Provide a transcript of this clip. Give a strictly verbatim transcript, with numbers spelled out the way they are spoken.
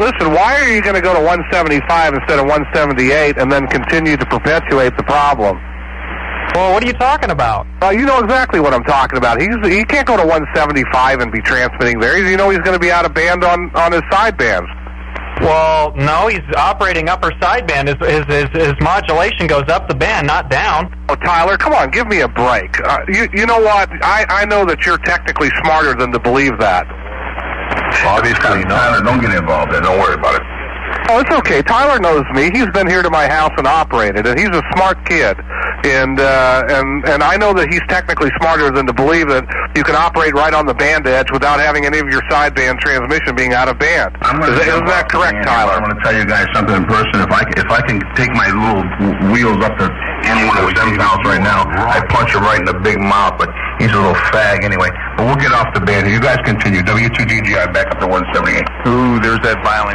listen, why are you going to go to one seventy-five instead of one seventy-eight and then continue to perpetuate the problem? Well, what are you talking about? Well, you know exactly what I'm talking about. He's He can't go to one seventy-five and be transmitting there. You know he's going to be out of band on, on his sidebands. Well, no, he's operating upper sideband. His, his, his, his modulation goes up the band, not down. Oh, Tyler, come on, give me a break. Uh, you, you know what? I, I know that you're technically smarter than to believe that. Obviously, Tyler, don't get involved there. Don't worry about it. Oh, it's okay. Tyler knows me. He's been here to my house and operated, and he's a smart kid. And uh, and and I know that he's technically smarter than to believe that you can operate right on the band edge without having any of your sideband transmission being out of band. Is, isn't that correct, Tyler? I'm going to tell you guys something in person. If I if I can take my little wheels up to anyone of Sam's house right now, I punch him right in the big mouth. But he's a little fag anyway. But we'll get off the band. You guys continue. W two G G I back up to one seventy-eight. Ooh, there's that violent.